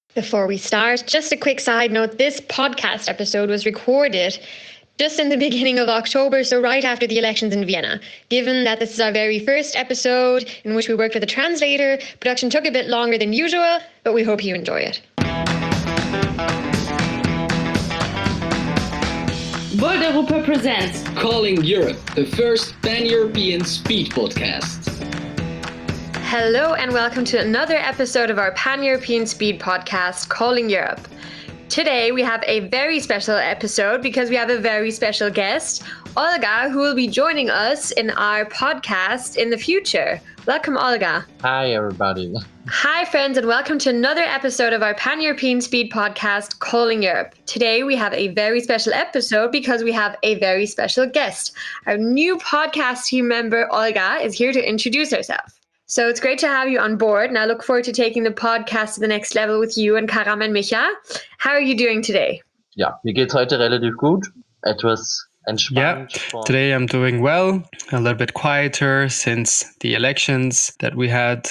Before we start, just a quick side note, this podcast episode was recorded just in the beginning of October, so right after the elections in Vienna. Given that this is our very first episode in which we worked with a translator, production took a bit longer than usual, but we hope you enjoy it. Volt Europa presents Calling Europe, the first pan-European speed podcast. Hello and welcome to another episode of our Pan-European Speed podcast, Calling Europe. Today we have a very special episode because we have a very special guest, Olga, who will be joining us in our podcast in the future. Welcome, Olga. Hi, everybody. Hi, friends, and welcome to another episode of our Pan-European Speed podcast, Calling Europe. Today we have a very special episode because we have a very special guest. Our new podcast team member, Olga, is here to introduce herself. So it's great to have you on board, and I look forward to taking the podcast to the next level with you and Karam and Micha. How are you doing today? Ja, mir geht's heute relativ gut. Etwas entspannt. Yeah, today I'm doing well, a little bit quieter since the elections that we had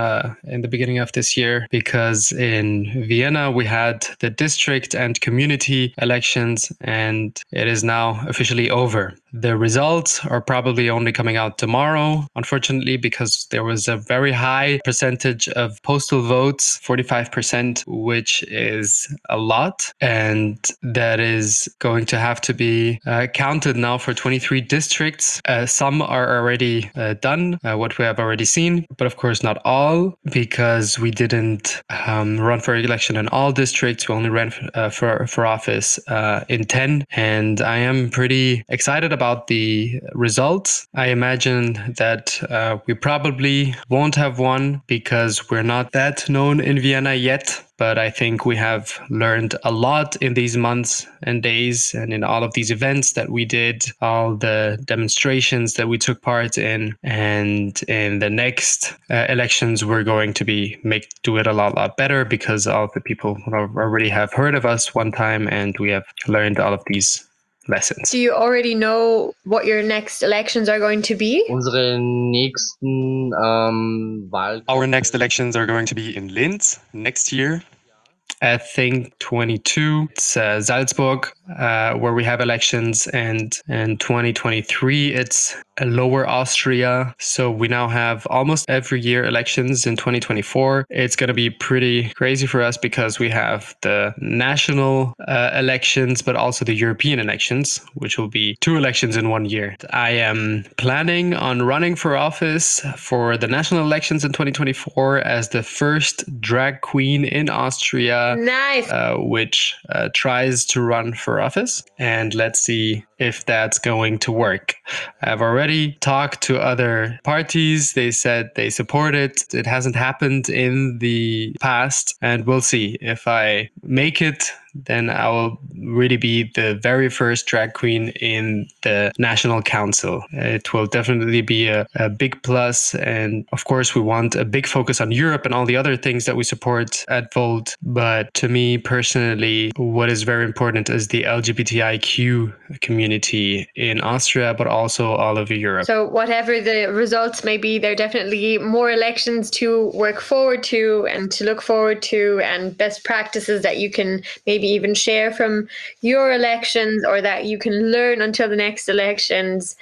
in the beginning of this year, because in Vienna we had the district and community elections and it is now officially over. The results are probably only coming out tomorrow, unfortunately, because there was a very high percentage of postal votes, 45%, which is a lot. And that is going to have to be counted now for 23 districts. Some are already done, what we have already seen, but of course not all, because we didn't run for election in all districts. We only ran for office in 10. And I am pretty excited about the results. I imagine that we probably won't have won because we're not that known in Vienna yet. But I think we have learned a lot in these months and days and in all of these events that we did, all the demonstrations that we took part in. And in the next elections, we're going to do it a lot better because all of the people already have heard of us one time and we have learned all of these lessons. Do you already know what your next elections are going to be? Unsere nächsten Our next elections are going to be in Linz next year. I think 22, it's Salzburg, where we have elections, and in 2023, it's Lower Austria. So we now have almost every year elections in 2024. It's going to be pretty crazy for us because we have the national elections, but also the European elections, which will be 2 elections in 1 year. I am planning on running for office for the national elections in 2024 as the first drag queen in Austria. Nice. Which tries to run for office. And let's see if that's going to work. I've already talked to other parties. They said they support it. It hasn't happened in the past. And we'll see. If I make it, then I will really be the very first drag queen in the National Council. It will definitely be a big plus. And of course, we want a big focus on Europe and all the other things that we support at Volt. But to me personally, what is very important is the LGBTIQ community in Austria, but also all over Europe. So whatever the results may be, there are definitely more elections to work forward to and to look forward to, and best practices that you can maybe even share from your elections or that you can learn until the next elections.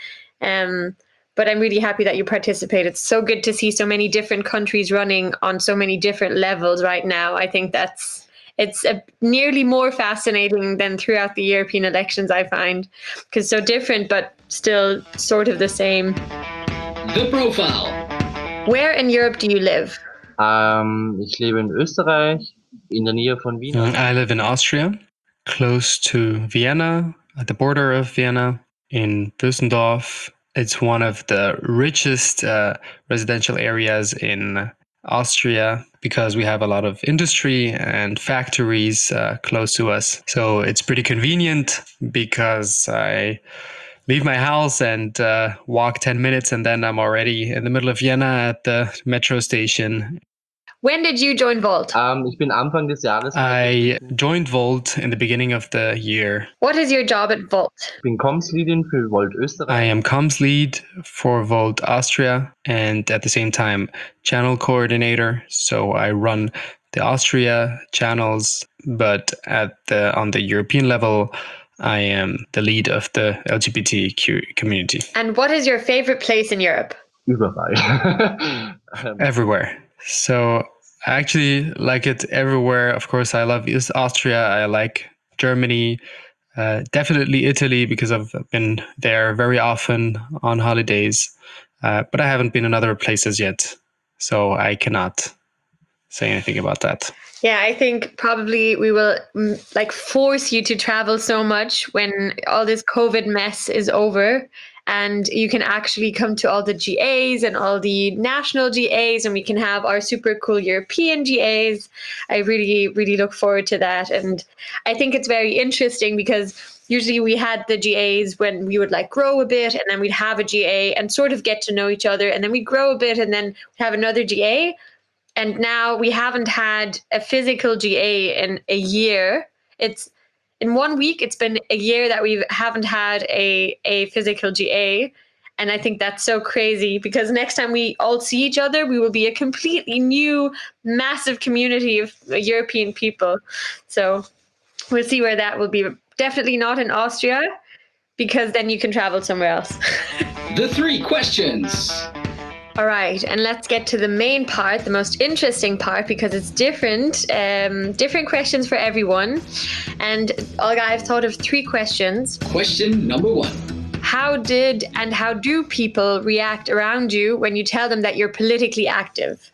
But I'm really happy that you participate. It's so good to see so many different countries running on so many different levels right now. I think it's nearly more fascinating than throughout the European elections, I find, because so different, but still sort of the same. The Profile. Where in Europe do you live? Ich lebe in Österreich, in der Nähe von Wien. I live in Austria, close to Vienna, at the border of Vienna, in Düsseldorf. It's one of the richest residential areas in Austria because we have a lot of industry and factories close to us. So it's pretty convenient because I leave my house and walk 10 minutes and then I'm already in the middle of Vienna at the metro station. When did you join Volt? Ich bin Anfang des Jahres. I joined Volt in the beginning of the year. What is your job at Volt? Ich bin Comms-Leadin für Volt Österreich. I am comms lead for Volt Austria and at the same time channel coordinator. So I run the Austria channels, but on the European level, I am the lead of the LGBTQ community. And what is your favorite place in Europe? Überall. Everywhere. So I actually like it everywhere. Of course, I love East Austria. I like Germany. Definitely Italy, because I've been there very often on holidays. But I haven't been in other places yet. So I cannot say anything about that. Yeah, I think probably we will force you to travel so much when all this COVID mess is over, and you can actually come to all the GAs and all the national GAs, and we can have our super cool European GAs. I really, really look forward to that. And I think it's very interesting because usually we had the GAs when we would grow a bit, and then we'd have a GA and sort of get to know each other, and then we'd grow a bit and then have another GA. And now we haven't had a physical GA in a year. It's in 1 week, it's been a year that we haven't had a physical GA. And I think that's so crazy because next time we all see each other, we will be a completely new, massive community of European people. So we'll see where that will be. Definitely not in Austria, because then you can travel somewhere else. The 3 questions. All right, and let's get to the main part, the most interesting part, because it's different questions for everyone. And Olga, I've thought of 3 questions. Question number 1. How did and how do people react around you when you tell them that you're politically active?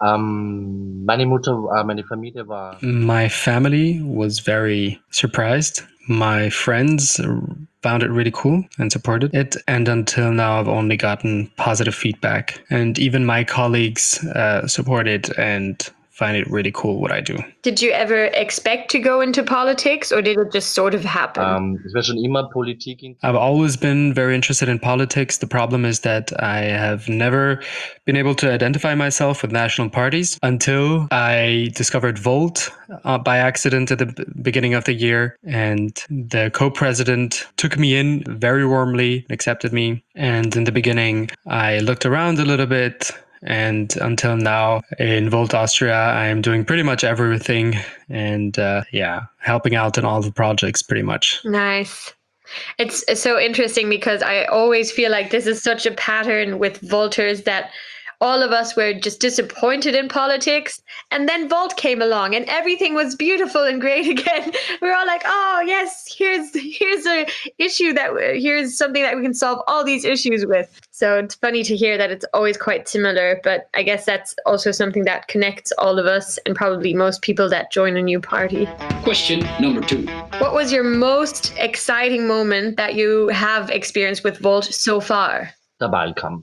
Meine Familie war. My family was very surprised. My friends found it really cool and supported it. And until now, I've only gotten positive feedback. And even my colleagues support it and find it really cool what I do. Did you ever expect to go into politics, or did it just sort of happen? Ich war schon immer Politik. I've always been very interested in politics. The problem is that I have never been able to identify myself with national parties until I discovered Volt by accident at the beginning of the year. And the co-president took me in very warmly, accepted me. And in the beginning, I looked around a little bit. And until now in Volt Austria, I am doing pretty much everything and helping out in all the projects pretty much. Nice. It's so interesting because I always feel like this is such a pattern with Volters that all of us were just disappointed in politics. And then Volt came along and everything was beautiful and great again. We're all like, oh, yes, here's a issue here's something that we can solve all these issues with. So it's funny to hear that it's always quite similar. But I guess that's also something that connects all of us and probably most people that join a new party. Question number 2. What was your most exciting moment that you have experienced with Volt so far? Der Wahlkampf.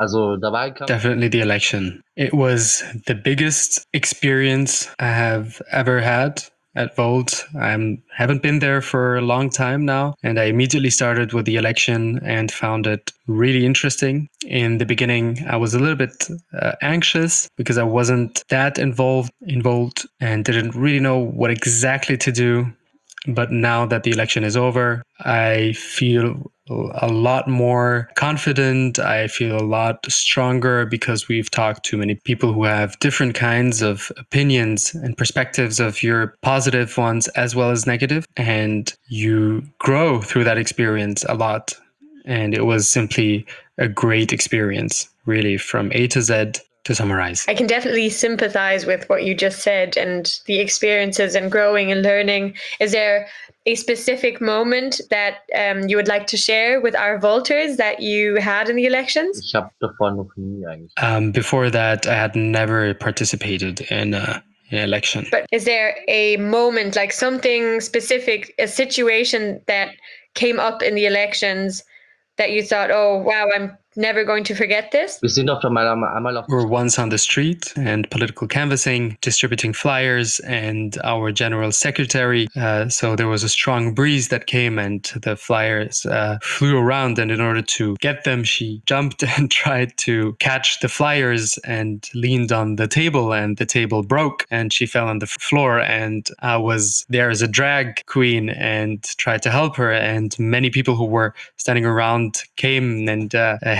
Definitely the election. It was the biggest experience I have ever had at Volt. I haven't been there for a long time now, and I immediately started with the election and found it really interesting. In the beginning, I was a little bit anxious because I wasn't that involved in Volt and didn't really know what exactly to do. But now that the election is over, I feel a lot more confident. I feel a lot stronger because we've talked to many people who have different kinds of opinions and perspectives of your positive ones as well as negative. And you grow through that experience a lot. And it was simply a great experience, really, from A to Z. To summarize, I can definitely sympathize with what you just said and the experiences and growing and learning. Is there a specific moment that you would like to share with our Volters that you had in the elections? Ich habe davor noch nie eigentlich. Before that, I had never participated in an election. But is there a moment, like something specific, a situation that came up in the elections that you thought, oh, wow, I'm never going to forget this? Wir sind einmal auf. We were once on the street and political canvassing, distributing flyers, and our general secretary. So there was a strong breeze that came and the flyers flew around. And in order to get them, she jumped and tried to catch the flyers and leaned on the table, and the table broke and she fell on the floor. And I was there as a drag queen and tried to help her. And many people who were standing around came and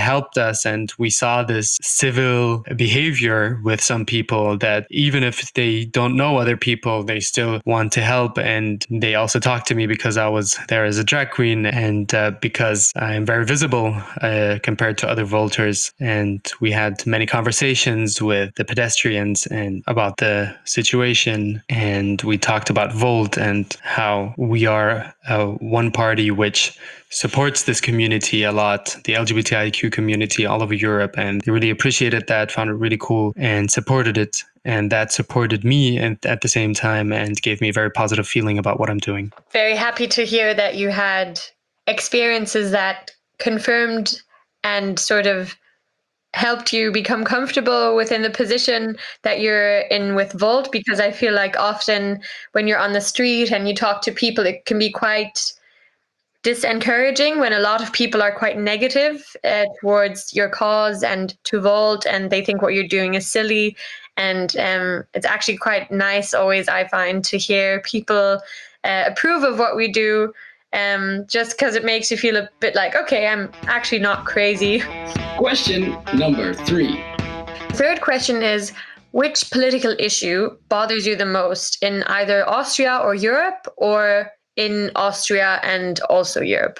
helped us, and we saw this civil behavior with some people that even if they don't know other people, they still want to help. And they also talked to me because I was there as a drag queen, and because I'm very visible compared to other Volters. And we had many conversations with the pedestrians and about the situation. And we talked about Volt and how we are one party which supports this community a lot, the LGBTIQ community all over Europe. And they really appreciated that, found it really cool, and supported it. And that supported me at the same time and gave me a very positive feeling about what I'm doing. Very happy to hear that you had experiences that confirmed and sort of helped you become comfortable within the position that you're in with Volt, because I feel like often when you're on the street and you talk to people, it can be quite disencouraging when a lot of people are quite negative towards your cause and to Volt, and they think what you're doing is silly. And it's actually quite nice always, I find, to hear people approve of what we do, just because it makes you feel a bit like, okay, I'm actually not crazy. Question number 3. Third question is, which political issue bothers you the most in either Austria or Europe, or in Austria and also Europe?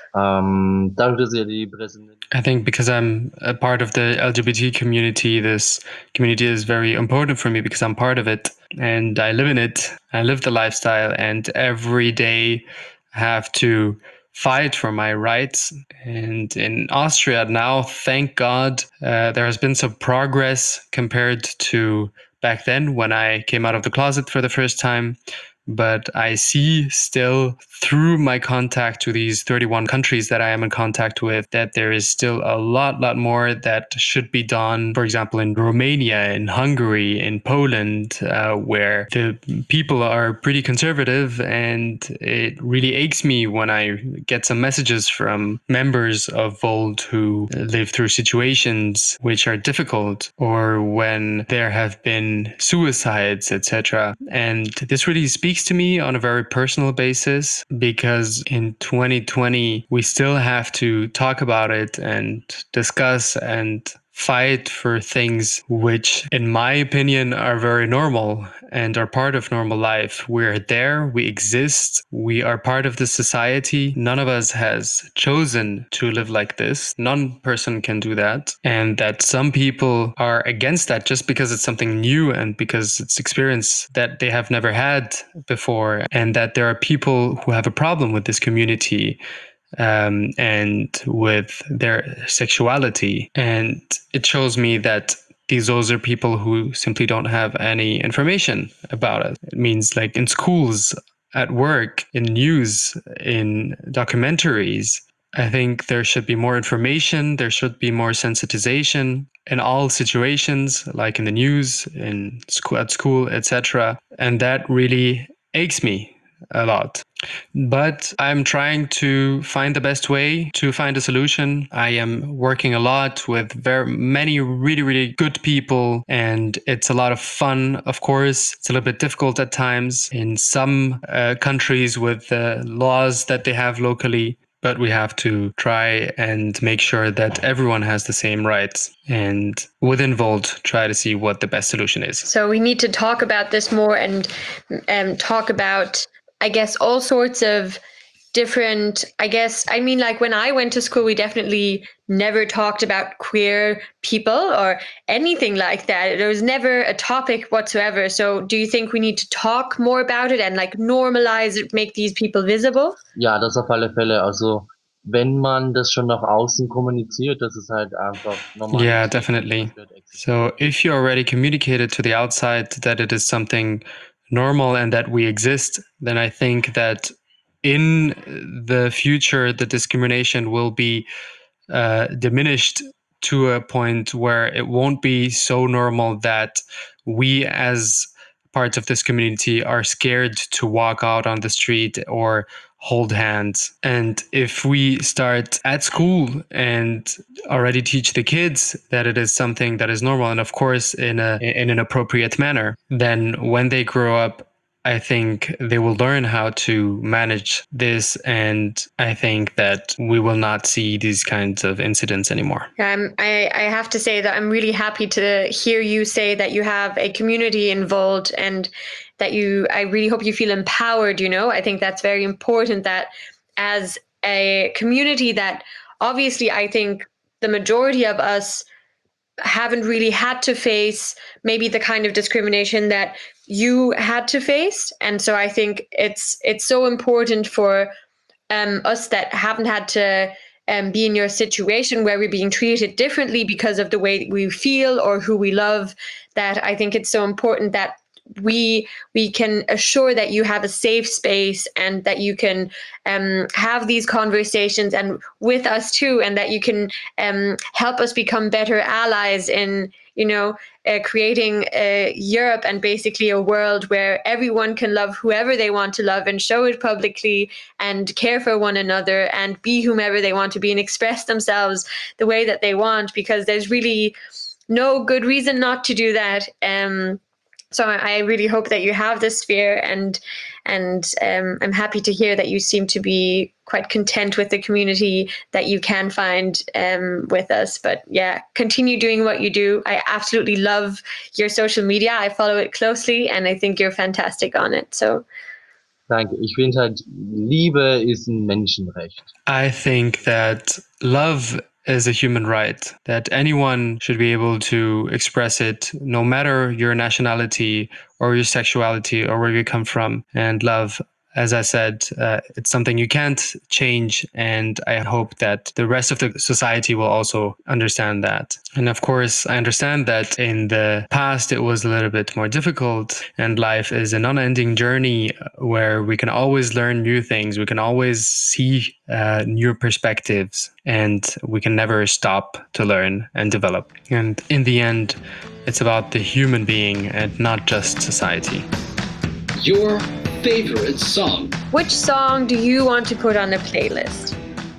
I think because I'm a part of the LGBT community, this community is very important for me because I'm part of it and I live in it. I live the lifestyle, and every day I have to fight for my rights. And in Austria now, thank God, there has been some progress compared to back then when I came out of the closet for the first time. But I see still through my contact to these 31 countries that I am in contact with that there is still a lot more that should be done. For example, in Romania, in Hungary, in Poland, where the people are pretty conservative, and it really aches me when I get some messages from members of Volt who live through situations which are difficult, or when there have been suicides, etc. And this really speaks to me on a very personal basis, because in 2020 we still have to talk about it and discuss and fight for things which, in my opinion, are very normal and are part of normal life. We're there, we exist, we are part of the society. None of us has chosen to live like this. None person can do that. And that some people are against that just because it's something new and because it's experience that they have never had before. And that there are people who have a problem with this community and with their sexuality. And it shows me that those are people who simply don't have any information about it. It means like in schools, at work, in news, in documentaries. I think there should be more information. There should be more sensitization in all situations, like in the news, in school, at school, etc. And that really aches me a lot. But I'm trying to find the best way to find a solution. I am working a lot with very many really good people, and it's a lot of fun. Of course, it's a little bit difficult at times in some countries with the laws that they have locally. But we have to try and make sure that everyone has the same rights, and within Volt, try to see what the best solution is. So we need to talk about this more and talk about, I guess, all sorts of different, like when I went to school, we definitely never talked about queer people or anything like that. There was never a topic whatsoever. So do you think we need to talk more about it and like normalize it, make these people visible? Ja, das auf alle Fälle. Also, wenn man das schon nach außen kommuniziert, das ist halt einfach normal. Yeah, definitely. So if you already communicated to the outside that it is something normal and that we exist, then I think that in the future, the discrimination will be diminished to a point where it won't be so normal that we as parts of this community are scared to walk out on the street or hold hands. And if we start at school and already teach the kids that it is something that is normal, and of course in an appropriate manner, then when they grow up, I think they will learn how to manage this, and I think that we will not see these kinds of incidents anymore. I have to say that I'm really happy to hear you say that you have a community involved and that I really hope you feel empowered, I think that's very important, that as a community that obviously I think the majority of us haven't really had to face maybe the kind of discrimination that you had to face. And so I think it's so important for us that haven't had to be in your situation where we're being treated differently because of the way we feel or who we love, that I think it's so important that we can assure that you have a safe space and that you can have these conversations and with us too, and that you can help us become better allies in creating Europe and basically a world where everyone can love whoever they want to love and show it publicly and care for one another and be whomever they want to be and express themselves the way that they want, because there's really no good reason not to do that. So I really hope that you have this sphere, and I'm happy to hear that you seem to be quite content with the community that you can find with us. But yeah, continue doing what you do. I absolutely love your social media. I follow it closely, and I think you're fantastic on it. So. Danke. Ich finde halt, Liebe ist ein Menschenrecht. I think that love is a human right, that anyone should be able to express it, no matter your nationality or your sexuality or where you come from. And love, as I said, it's something you can't change. And I hope that the rest of the society will also understand that. And of course, I understand that in the past, it was a little bit more difficult, and life is an unending journey where we can always learn new things. We can always see new perspectives, and we can never stop to learn and develop. And in the end, it's about the human being and not just society. Your favorite song? Which song do you want to put on a playlist?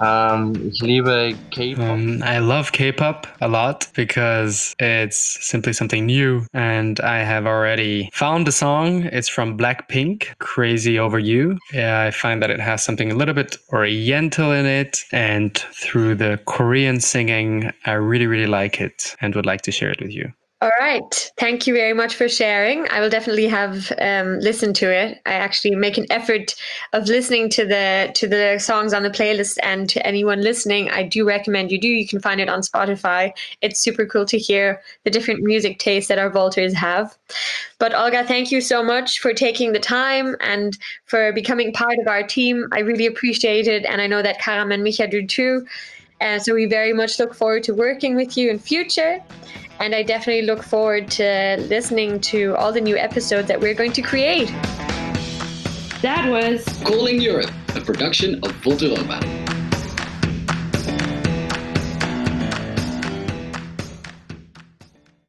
Ich liebe K-pop. I love K-pop a lot because it's simply something new, and I have already found a song. It's from Blackpink, Crazy Over You. I find that it has something a little bit oriental in it, and through the Korean singing, I really, really like it and would like to share it with you. All right. Thank you very much for sharing. I will definitely have listened to it. I actually make an effort of listening to the songs on the playlist, and to anyone listening, I do recommend you do. You can find it on Spotify. It's super cool to hear the different music tastes that our vaulters have. But Olga, thank you so much for taking the time and for becoming part of our team. I really appreciate it, and I know that Karam and Micha do too. So we very much look forward to working with you in future. And I definitely look forward to listening to all the new episodes that we're going to create. That was Calling Europe, a production of Volte Urban.